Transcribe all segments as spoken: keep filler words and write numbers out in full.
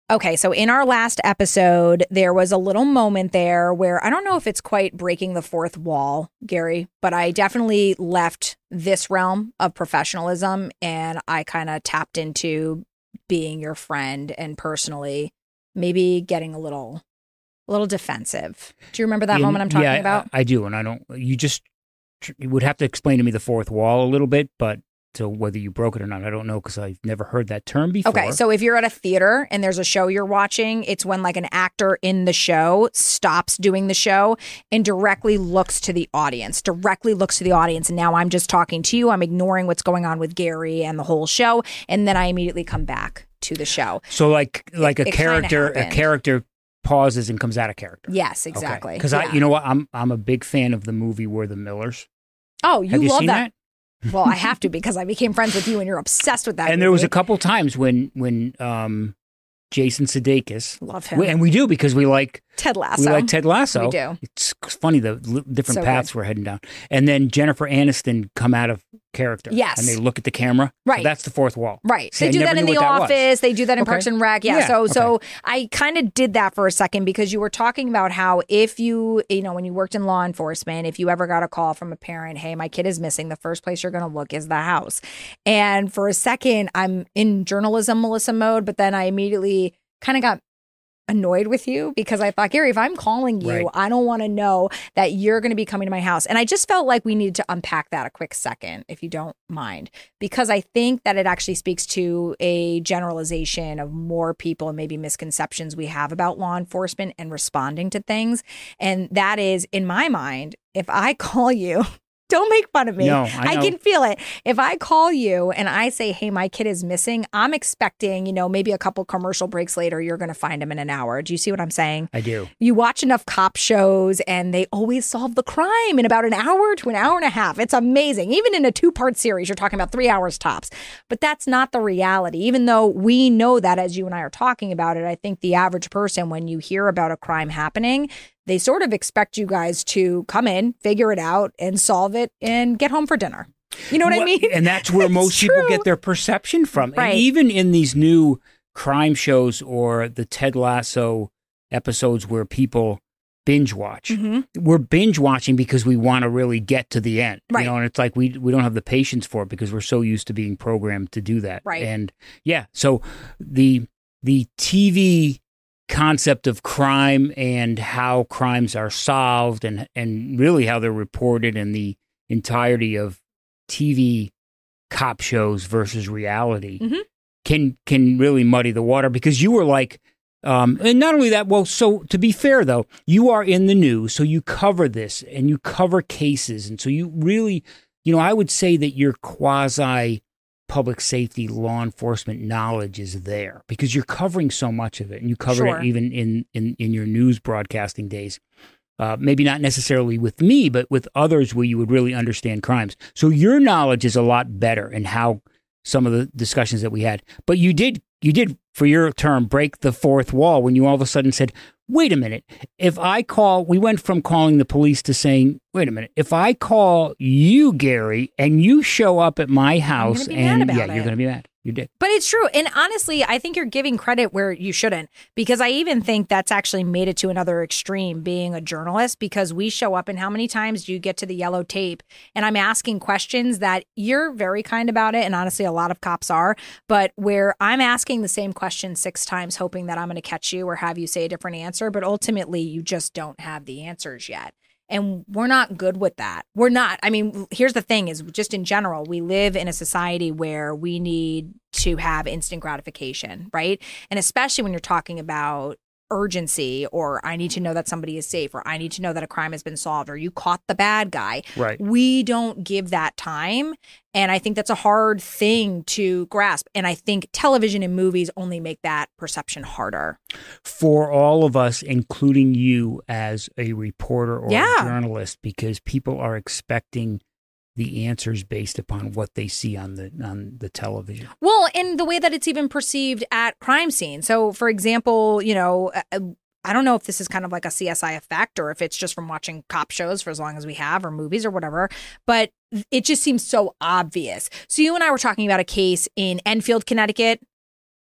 Okay, so in our last episode, there was a little moment there where I don't know if it's quite breaking the fourth wall, Gary, but I definitely left this realm of professionalism and I kind of tapped into being your friend and personally maybe getting a little a little defensive. Do you remember that In, moment I'm talking yeah, about? I, I do, and I don't. You just you would have to explain to me the fourth wall a little bit, but so whether you broke it or not, I don't know because I've never heard that term before. Okay, so if you're at a theater and there's a show you're watching, it's when like an actor in the show stops doing the show and directly looks to the audience, directly looks to the audience. And now I'm just talking to you. I'm ignoring what's going on with Gary and the whole show. And then I immediately come back to the show. So like like It- a it kinda character, a happened. character pauses and comes out of character. Yes, exactly. Because Yeah. I, you know what, I'm I'm a big fan of the movie We're the Millers. Oh, you Have you love seen that. that? Well, I have to because I became friends with you and you're obsessed with that. And there was a movie. couple times when when um, Jason Sudeikis, Love him. we- and we do because we like Ted Lasso. we like Ted Lasso. We do. It's funny the l- different So paths good. we're heading down. And then Jennifer Aniston come out of character. Yes. And they look at the camera. Right. So that's the fourth wall. Right. See, they I do never that in knew The what that was. Office. They do that in Okay. Parks and Rec. Yeah. Yeah, So so okay. I kind of did that for a second because you were talking about how if you, you know, when you worked in law enforcement, if you ever got a call from a parent, hey, my kid is missing, the first place you're going to look is the house. And for a second, I'm in journalism Melissa mode, but then I immediately kind of got annoyed with you because I thought, Gary, if I'm calling you, Right. I don't want to know that you're going to be coming to my house. And I just felt like we needed to unpack that a quick second, if you don't mind, because I think that it actually speaks to a generalization of more people and maybe misconceptions we have about law enforcement and responding to things. And that is, in my mind, if I call you, don't make fun of me. No, I know. can feel it. If I call you and I say, hey, my kid is missing, I'm expecting, you know, maybe a couple commercial breaks later, you're going to find him in an hour. Do you see what I'm saying? I do. You watch enough cop shows and they always solve the crime in about an hour to an hour and a half. It's amazing. Even in a two part series, you're talking about three hours tops. But that's not the reality. Even though we know that as you and I are talking about it, I think the average person, when you hear about a crime happening, they sort of expect you guys to come in, figure it out, and solve it and get home for dinner. You know what I Well, mean? And that's where It's most people true. get their perception from. Right. And even in these new crime shows or the Ted Lasso episodes where people binge watch, Mhm. we're binge watching because we want to really get to the end. Right. You know, and it's like we we don't have the patience for it because we're so used to being programmed to do that. Right. And yeah, so the the T V concept of crime and how crimes are solved and and really how they're reported and the entirety of T V cop shows versus reality Mhm. can can really muddy the water because you were like um and not only that, well, so to be fair though, you are in the news, so you cover this and you cover cases, and so you really, you know, I would say that your quasi public safety law enforcement knowledge is there because you're covering so much of it, and you covered Sure. it even in, in, in your news broadcasting days. Uh, maybe not necessarily with me, but with others where you would really understand crimes. So your knowledge is a lot better in how some of the discussions that we had. But you did, you did for your term, break the fourth wall when you all of a sudden said, wait a minute, if I call, we went from calling the police to saying, wait a minute, if I call you, Gary, and you show up at my house be mad and about yeah, it. you're going to be mad. You did. But it's true. And honestly, I think you're giving credit where you shouldn't, because I even think that's actually made it to another extreme being a journalist, because we show up and how many times do you get to the yellow tape and I'm asking questions that you're very kind about it. And honestly, a lot of cops are, but where I'm asking the same question six times, hoping that I'm going to catch you or have you say a different answer. But ultimately, you just don't have the answers yet. And we're not good with that. We're not. I mean, here's the thing is just in general, we live in a society where we need to have instant gratification, right? And especially when you're talking about urgency, or I need to know that somebody is safe, or I need to know that a crime has been solved, or you caught the bad guy. Right. We don't give that time. And I think that's a hard thing to grasp. And I think television and movies only make that perception harder. For all of us, including you as a reporter or Yeah. a journalist, because people are expecting the answers based upon what they see on the on the television. Well, and the way that it's even perceived at crime scenes. So, for example, you know, uh, I don't know if this is kind of like a C S I effect or if it's just from watching cop shows for as long as we have, or movies or whatever, but it just seems so obvious. So you and I were talking about a case in Enfield, Connecticut.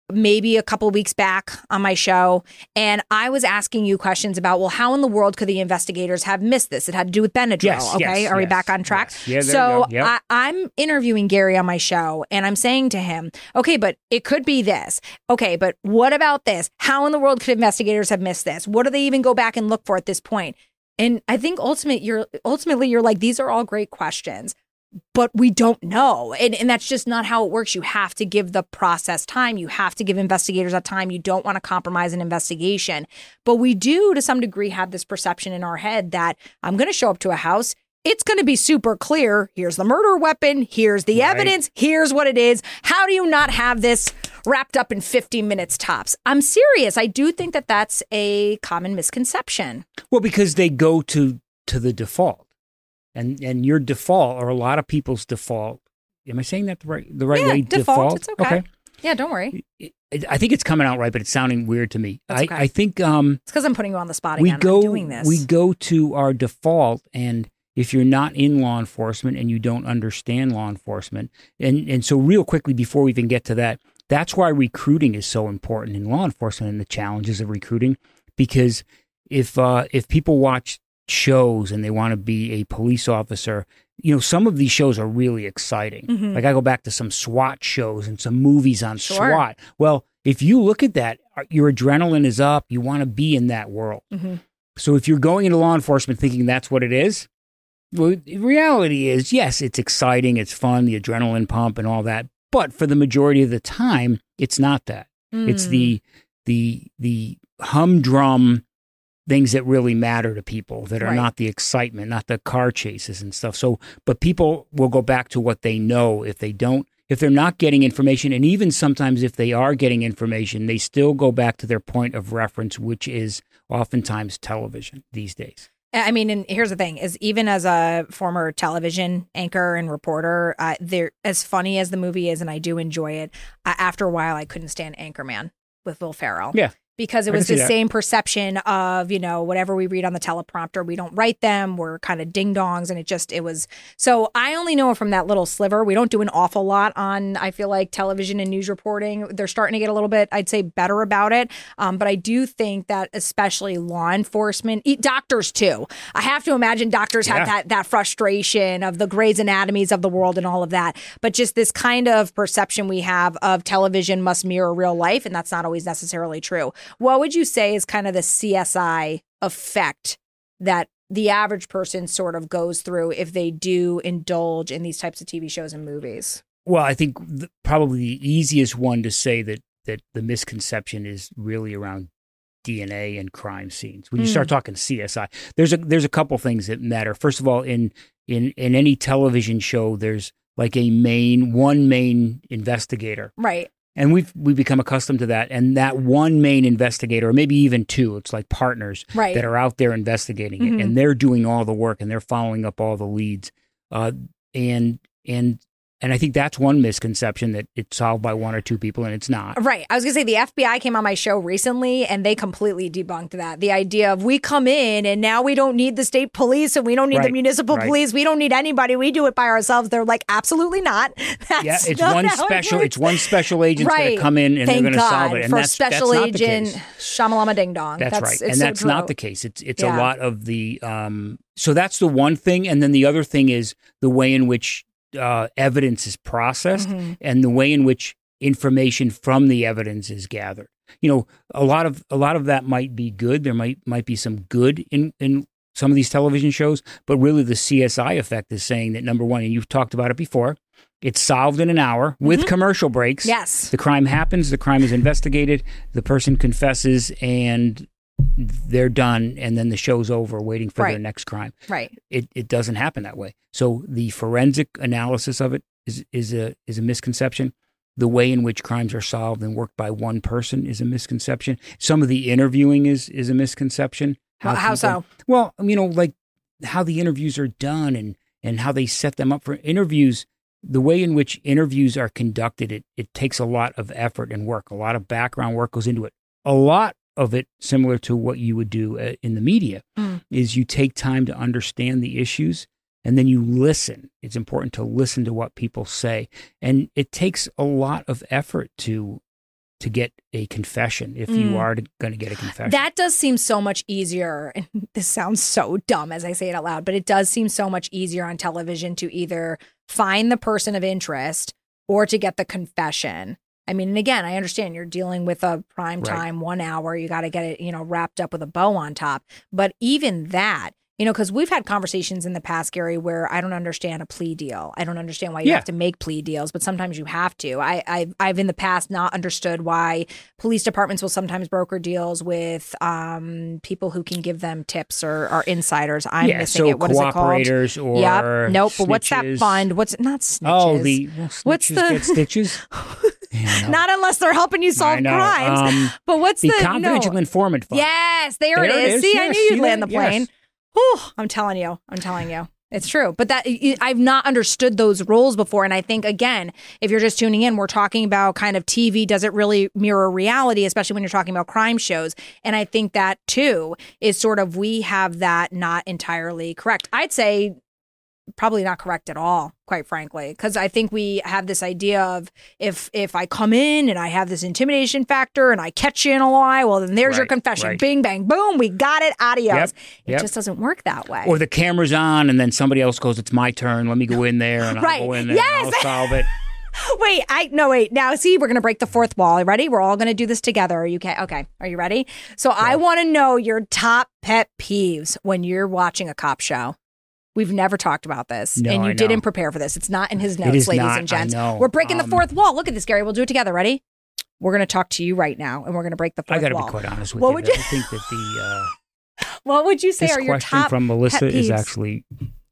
maybe a couple of weeks back on my show, and I was asking you questions about, well, how in the world could the investigators have missed this? It had to do with Benadryl. Yes, okay, yes, are we yes, back on track? Yes. Yeah, there so you go. Yep. I, I'm interviewing Gary on my show, and I'm saying to him, okay, but it could be this. Okay, but what about this? How in the world could investigators have missed this? What do they even go back and look for at this point? And I think ultimate, you're ultimately you're like, these are all great questions, but we don't know. And, and that's just not how it works. You have to give the process time. You have to give investigators that time. You don't want to compromise an investigation. But we do, to some degree, have this perception in our head that I'm going to show up to a house. It's going to be super clear. Here's the murder weapon. Here's the right. evidence. Here's what it is. How do you not have this wrapped up in fifty minutes tops? I'm serious. I do think that that's a common misconception. Well, because they go to to the default. And and your default, or a lot of people's default, am I saying that the right the right yeah, way? Default, it's okay. okay. Yeah, don't worry. I think it's coming out right, but it's sounding weird to me. That's I, okay. I think um, it's because I'm putting you on the spot we again. go, I'm doing this. We go to our default, and if you're not in law enforcement and you don't understand law enforcement, and, and so real quickly before we even get to that, that's why recruiting is so important in law enforcement and the challenges of recruiting, because if uh, if people watch shows and they want to be a police officer, you know, some of these shows are really exciting. Mm-hmm. Like I go back to some SWAT shows and some movies on Sure. SWAT. Well, if you look at that, your adrenaline is up. You want to be in that world. Mm-hmm. So if you're going into law enforcement thinking that's what it is, well, the reality is, yes, it's exciting, it's fun, the adrenaline pump and all that. But for the majority of the time, it's not that. Mm. It's the the the humdrum things that really matter to people that are Right. not the excitement, not the car chases and stuff. So, but people will go back to what they know. If they don't, if they're not getting information, and even sometimes if they are getting information, they still go back to their point of reference, which is oftentimes television these days. I mean, and here's the thing: is even as a former television anchor and reporter, uh, there as funny as the movie is, and I do enjoy it. Uh, after a while, I couldn't stand Anchorman with Will Ferrell. Yeah. Because it I was can the see that. same perception of, you know, whatever we read on the teleprompter, we don't write them. We're kind of ding dongs. And it just, it was, so I only know it from that little sliver. We don't do an awful lot on, I feel like, television and news reporting. They're starting to get a little bit, I'd say, better about it. Um, but I do think that especially law enforcement, e- doctors too. I have to imagine doctors Yeah. have that, that frustration of the Grey's Anatomies of the world and all of that. But just this kind of perception we have of television must mirror real life. And that's not always necessarily true. What would you say is kind of the C S I effect that the average person sort of goes through if they do indulge in these types of T V shows and movies? Well, I think the, probably the easiest one to say that that the misconception is really around D N A and crime scenes. When you Mm. start talking C S I, there's a there's a couple things that matter. First of all, in in in any television show, there's like a main one main investigator. Right. And we've we become accustomed to that. And that one main investigator, or maybe even two, it's like partners Right. that are out there investigating Mhm. it, and they're doing all the work and they're following up all the leads. Uh, and and and I think that's one misconception, that it's solved by one or two people, and it's not. Right. I was going to say the F B I came on my show recently and they completely debunked that. The idea of we come in and now we don't need the state police and we don't need the Right, municipal right. police. We don't need anybody. We do it by ourselves. They're like, absolutely not. That's Yeah, it's not one how it special. works. It's one special agent's going Right. to come in and Thank they're going to God solve it. And for that's, special that's not agent the case. Shamalama Ding Dong. That's, right, it's and so that's true. not the case. It's it's Yeah. a lot of the. Um, so that's the one thing, and then the other thing is the way in which uh, evidence is processed, Mhm. and the way in which information from the evidence is gathered. You know, a lot of a lot of that might be good. There might might be some good in in some of these television shows, but really the C S I effect is saying that, number one, and you've talked about it before, it's solved in an hour with Mhm. commercial breaks. Yes. The crime happens, the crime is investigated, the person confesses, and they're done, and then the show's over waiting for Right. their next crime. Right. It it doesn't happen that way. So the forensic analysis of it is is a is a misconception. The way in which crimes are solved and worked by one person is a misconception. Some of the interviewing is is a misconception. Well, how people- so? Well, you know, like how the interviews are done and and how they set them up for interviews. The way in which interviews are conducted, it it takes a lot of effort and work. A lot of background work goes into it. A lot of it, similar to what you would do uh, in the media, Mm. is you take time to understand the issues, and then you listen. It's important to listen to what people say. And it takes a lot of effort to to get a confession if Mm. you are going to get a confession. That does seem so much easier. And this sounds so dumb as I say it out loud, but it does seem so much easier on television to either find the person of interest or to get the confession. I mean, and again, I understand you're dealing with a prime time, right. one hour. You got to get it, you know, wrapped up with a bow on top. But even that, you know, because we've had conversations in the past, Gary, where I don't understand a plea deal. I don't understand why you Yeah. have to make plea deals, but sometimes you have to. I, I've, I've in the past not understood why police departments will sometimes broker deals with um, people who can give them tips or, or insiders. I'm yeah, missing so it. What is it called? cooperators or Yep. Nope. But what's that snitches. fund? What's it? Not snitches. Oh, the well, What's snitches the- get stitches? Yeah, no. Not unless they're helping you I solve know. crimes. Um, but what's the the, confidential no. informant fund. Yes, there, There it it is. is. See, I Yes, knew you'd see land that? the plane. Yes. Whew, I'm telling you. I'm telling you. It's true. But that I've not understood those roles before. And I think, again, if you're just tuning in, we're talking about kind of T V. Does it really mirror reality, especially when you're talking about crime shows? And I think that, too, is sort of we have that not entirely correct. I'd say probably not correct at all, quite frankly, because I think we have this idea of if if I come in and I have this intimidation factor and I catch you in a lie, well, then there's your Right, confession. right. Bing, bang, boom. We got it. Adios. Yep, It yep. just doesn't work that way. Or the camera's on, and then somebody else goes, "It's my turn. Let me go in there, and I'll Right. go in there, Yes. and I'll solve it." Wait, I no wait. Now see, we're gonna break the fourth wall. Are you ready? We're all gonna do this together. Are you okay? Okay. Are you ready? So I want to know your top pet peeves when you're watching a cop show. We've never talked about this, No, and you I know. didn't prepare for this. It's not in his It notes, is ladies not, and gents. I know. We're breaking the Um, fourth wall. Look at this, Gary. We'll do it together. Ready? We're gonna talk to you right now, and we're gonna break the fourth I got to wall. be quite honest with What you. would that you- I think that the uh, What would you say this are your question top? from Melissa pet is peeves? actually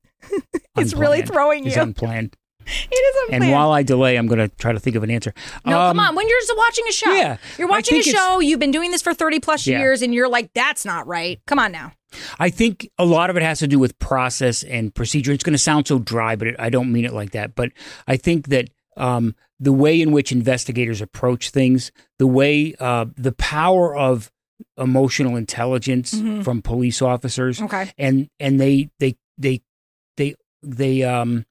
It's really unplanned. throwing It's you. unplanned. It is unplanned. And while I delay, I'm going to try to think of an answer. No, Um, come on. When you're just watching a show, yeah, you're I watching a think it's- show. You've been doing this for thirty plus Yeah. years, and you're like, "That's not right." Come on now. I think a lot of it has to do with process and procedure. It's going to sound so dry, but it, I don't mean it like that. But I think that um, the way in which investigators approach things, the way, uh, the power of emotional intelligence Mhm. from police officers, Okay. and and they they they they they um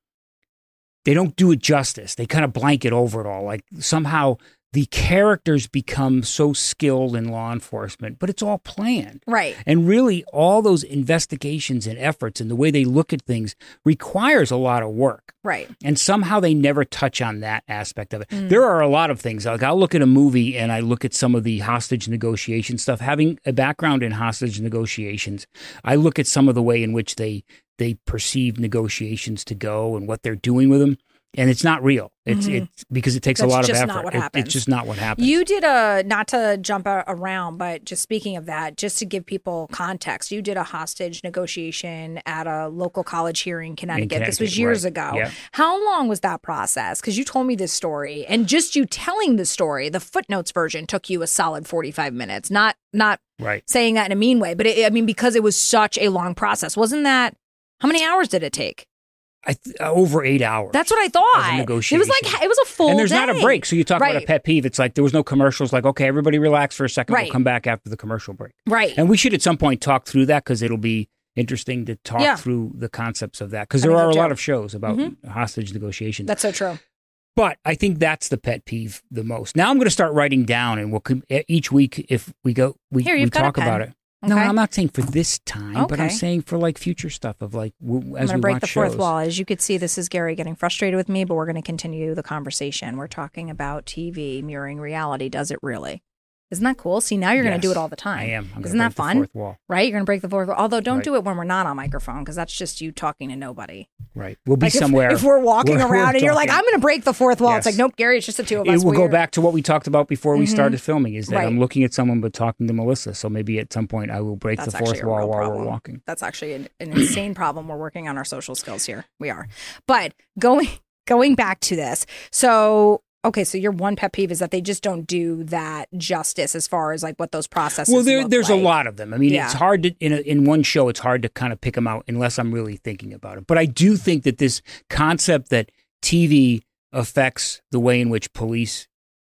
they don't do it justice. They kind of blanket over it all. Like somehow the characters become so skilled in law enforcement, but it's all planned. Right. And really, all those investigations and efforts and the way they look at things requires a lot of work. Right. And somehow they never touch on that aspect of it. There are a lot of things. Like I'll look at a movie and I look at some of the hostage negotiation stuff. Having a background in hostage negotiations, I look at some of the way in which they they perceive negotiations to go and what they're doing with them. And it's not real. It's Mhm. it's because it takes That's a lot of just effort. not what It- happens. it's just not what happens. You did a, not to jump a- around, but just speaking of that, just to give people context, you did a hostage negotiation at a local college here in Connecticut. This was Connecticut, years right. ago. Yeah. How long was that process? Because you told me this story, and just you telling the story, the footnotes version took you a solid forty-five minutes. Not not right. saying that in a mean way, but it, I mean, because it was such a long process. Wasn't that, how many hours did it take? I th- uh, over eight hours. That's what I As a thought. It negotiation. was like, it was a full And there's day. not a break. So you talk about Right. a pet peeve. It's like there was no commercials. Like, okay, everybody relax for a second. Right. We'll come back after the commercial break. Right. And we should at some point talk through that because it'll be interesting to talk Yeah. through the concepts of that. Because I there think are so a lot too. of shows about Mhm. hostage negotiations. That's so true. But I think that's the pet peeve the most. Now I'm going to start writing down, and we'll com- each week if we go, we, Here, we you've got a talk pen. about it. No, Okay. I'm not saying for this time, but I'm Okay. saying for like future stuff of like w- I'm as going we to break watch the fourth shows. wall. As you could see, this is Gary getting frustrated with me, but we're going to continue the conversation. We're talking about T V mirroring reality. Does it really? Isn't that cool? See, now you're going to do Yes, it all the time. I am. I'm gonna Isn't that break the fun? fourth wall. Right? You're going to break the fourth wall. Although, don't Right. do it when we're not on microphone because that's just you talking to nobody. Right. We'll be Like if- somewhere. If, we're walking We're- around we're and you're like, talking. I'm going to break the fourth wall. It's Yes. like, nope, Gary, it's just the two of It us. will go We're- back to what we talked about before we Mhm. started filming is that Right. I'm looking at someone but talking to Melissa. So maybe at some point I will break That's the actually fourth a wall real while problem. we're walking. That's actually an, an insane problem. We're working on our social skills here. We are. But going going back to this. So, okay, so your one pet peeve is that they just don't do that justice as far as like what those processes Well, there, look there's like. a lot of them. I mean, Yeah. it's hard to in a, in one show. It's hard to kind of pick them out unless I'm really thinking about it. But I do think that this concept that T V affects the way in which police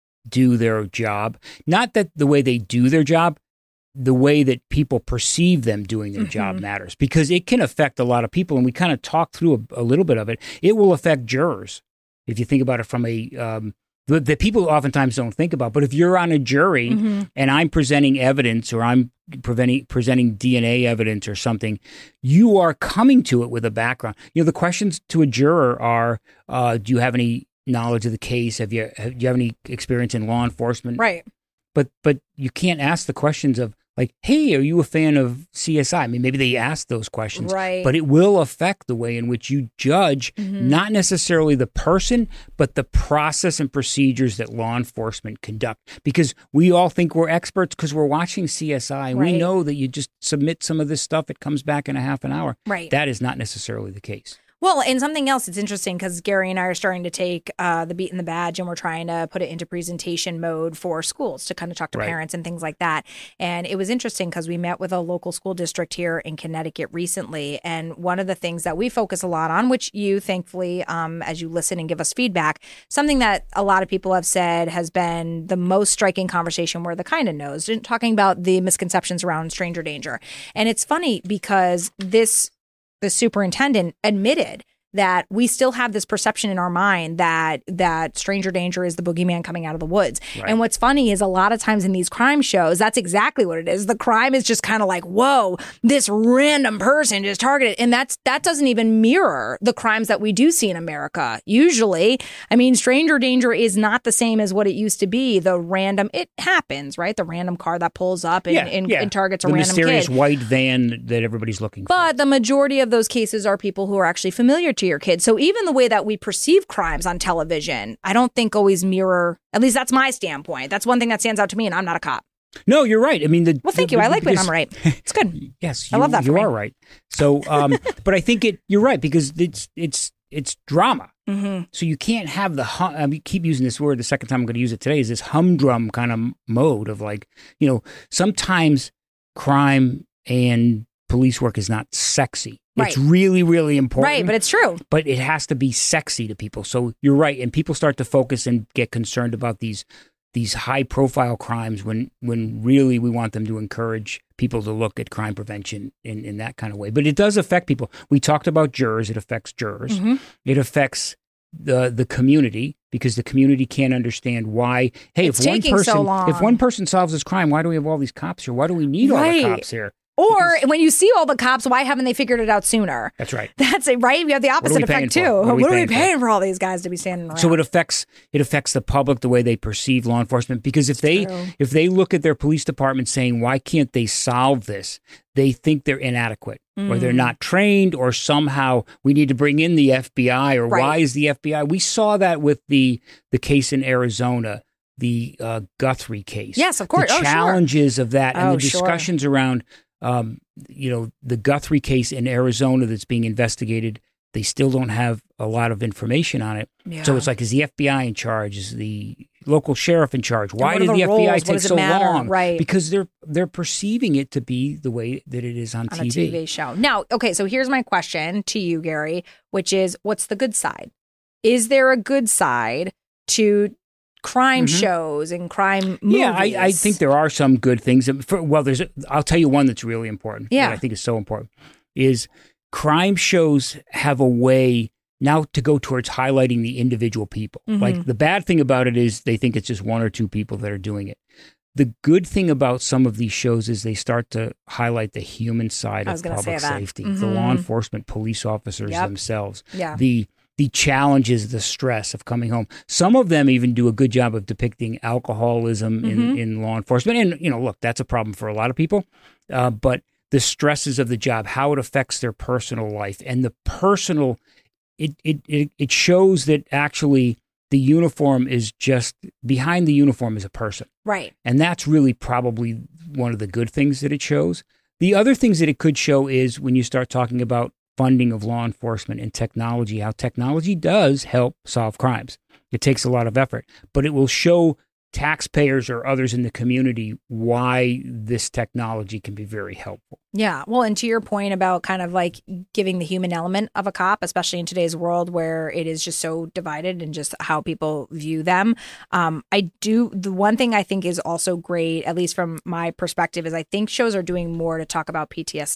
do their job, not that the way they do their job, the way that people perceive them doing their job Mhm. matters because it can affect a lot of people. And we kind of talked through a, a little bit of it. It will affect jurors if you think about it from a um, that, that people oftentimes don't think about. But if you're on a jury mm-hmm. and I'm presenting evidence or I'm preventing, presenting D N A evidence or something, you are coming to it with a background. You know, the questions to a juror are, uh, do you have any knowledge of the case? Have you, have, do you have any experience in law enforcement? Right. But but you can't ask the questions of like, hey, are you a fan of C S I? I mean, maybe they ask those questions, right. but it will affect the way in which you judge, mm-hmm. not necessarily the person, but the process and procedures that law enforcement conduct. Because we all think we're experts because we're watching C S I. And right. we know that you just submit some of this stuff, it comes back in a half an hour. Right. That is not necessarily the case. Well, and something else, it's interesting because Gary and I are starting to take uh, the beat and the badge and we're trying to put it into presentation mode for schools to kind of talk to right. parents and things like that. And it was interesting because we met with a local school district here in Connecticut recently. And one of the things that we focus a lot on, which you thankfully, um, as you listen and give us feedback, something that a lot of people have said has been the most striking conversation where the kind of knows, talking about the misconceptions around stranger danger. And it's funny because this the superintendent admitted that we still have this perception in our mind that that stranger danger is the boogeyman coming out of the woods. Right. And what's funny is a lot of times in these crime shows, that's exactly what it is. The crime is just kind of like, whoa, this random person just targeted. And that's that doesn't even mirror the crimes that we do see in America. Usually, I mean, stranger danger is not the same as what it used to be. The random, it happens, right? The random car that pulls up and, yeah, and, yeah. and targets a the random kid. The mysterious white van that everybody's looking but for. But the majority of those cases are people who are actually familiar to your kids. So even the way that we perceive crimes on television, I don't think always mirror, at least that's my standpoint. That's one thing that stands out to me, and I'm not a cop. No, you're right. I mean, the, well, thank the, you. The, I like because, when I'm right. It's good. Yes, I you, love that. You for are me. right. So, um, but I think it. You're right because it's it's it's drama. Mm-hmm. So you can't have the hum, I mean, keep using this word. The second time I'm going to use it today is this humdrum kind of mode of like, you know, sometimes crime and police work is not sexy. Right. It's really, really important. Right, but it's true. But it has to be sexy to people. So you're right. And people start to focus and get concerned about these these high-profile crimes when when really we want them to encourage people to look at crime prevention in, in that kind of way. But it does affect people. We talked about jurors. It affects jurors. Mm-hmm. It affects the the community because the community can't understand why, hey, it's if one taking person so long. if one person solves this crime, why do we have all these cops here? Why do we need right. all the cops here? Or because, when you see all the cops, why haven't they figured it out sooner? That's right. That's it, right? You have the opposite effect too. What are we, what paying, are we paying for? for all these guys to be standing around? So it affects it affects the public the way they perceive law enforcement because if they True. if they look at their police department saying why can't they solve this, they think they're inadequate mm. or they're not trained or somehow we need to bring in the F B I or right. why is the F B I? We saw that with the the case in Arizona. The uh, Guthrie case. Yes, of course. The oh, challenges sure. of that and oh, the discussions sure. around, um, you know, the Guthrie case in Arizona that's being investigated. They still don't have a lot of information on it. Yeah. So it's like, is the F B I in charge? Is the local sheriff in charge? Why did the, the F B I roles? take so matter? long? Right. Because they're they're perceiving it to be the way that it is on, on T V. a T V show. Now, okay, so here's my question to you, Gary, which is, what's the good side? Is there a good side to crime mm-hmm. shows and crime movies? Yeah, I, I think there are some good things. For, well, there's. I'll tell you one that's really important. Yeah, that I think is so important is crime shows have a way now to go towards highlighting the individual people. Mm-hmm. Like the bad thing about it is they think it's just one or two people that are doing it. The good thing about some of these shows is they start to highlight the human side of public safety, mm-hmm. the law enforcement, police officers yep. themselves, yeah. the the challenges, the stress of coming home. Some of them even do a good job of depicting alcoholism in, mm-hmm. in law enforcement. And, you know, look, that's a problem for a lot of people. Uh, but the stresses of the job, how it affects their personal life and the personal, it, it, it, it shows that actually the uniform is just, behind the uniform is a person. Right. And that's really probably one of the good things that it shows. The other things that it could show is when you start talking about funding of law enforcement and technology, how technology does help solve crimes. It takes a lot of effort, but it will show taxpayers or others in the community why this technology can be very helpful. Yeah. Well, and to your point about kind of like giving the human element of a cop, especially in today's world where it is just so divided and just how people view them. Um, I do. The one thing I think is also great, at least from my perspective, is I think shows are doing more to talk about P T S D.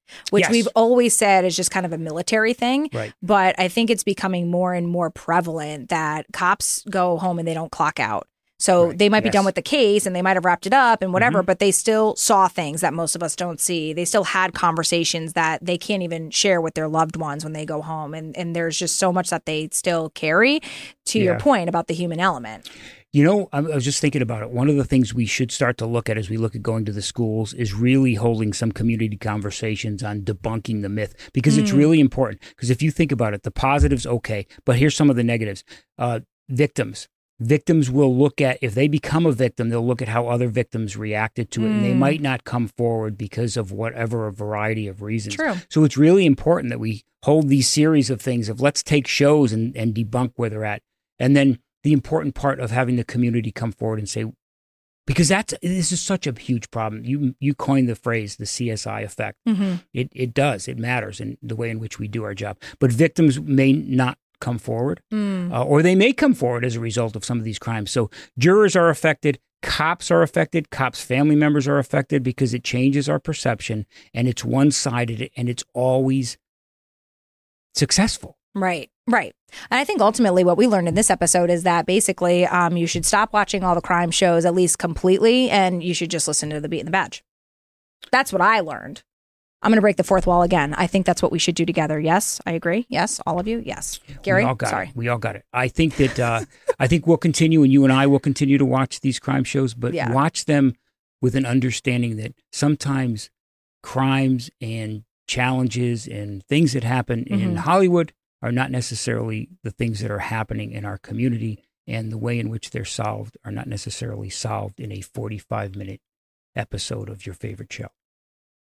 which Yes. we've always said is just kind of a military thing. Right. But I think it's becoming more and more prevalent that cops go home and they don't clock out. So Right. they might be Yes. done with the case and they might have wrapped it up and whatever, Mhm. but they still saw things that most of us don't see. They still had conversations that they can't even share with their loved ones when they go home. And, and there's just so much that they still carry, to your Yeah. point about the human element. You know, I I was just thinking about it. One of the things we should start to look at as we look at going to the schools is really holding some community conversations on debunking the myth, because it's Mm. really important. Because if you think about it, the positives, okay, but here's some of the negatives. Uh, victims. Victims will look at, if they become a victim, they'll look at how other victims reacted to it, and they Mm. might not come forward because of whatever a variety of reasons. True. So it's really important that we hold these series of things of let's take shows and, and debunk where they're at. And then the important part of having the community come forward and say, because that's this is such a huge problem. You you coined the phrase the C S I effect. Mm-hmm. It it does. It matters in the way in which we do our job. But victims may not come forward, Mm. uh, or they may come forward as a result of some of these crimes. So jurors are affected. Cops are affected. Cops' family members are affected because it changes our perception, and it's one-sided, and it's always successful. Right, right. And I think ultimately what we learned in this episode is that basically um, you should stop watching all the crime shows, at least completely, and you should just listen to The Beat and the Badge. That's what I learned. I'm going to break the fourth wall again. I think that's what we should do together. Yes, I agree. Yes, all of you. Yes. Gary, we all got sorry. it. We all got it. I think that uh, I think we'll continue, and you and I will continue to watch these crime shows, but Yeah. watch them with an understanding that sometimes crimes and challenges and things that happen in Mhm. Hollywood are not necessarily the things that are happening in our community, and the way in which they're solved are not necessarily solved in a forty-five minute episode of your favorite show.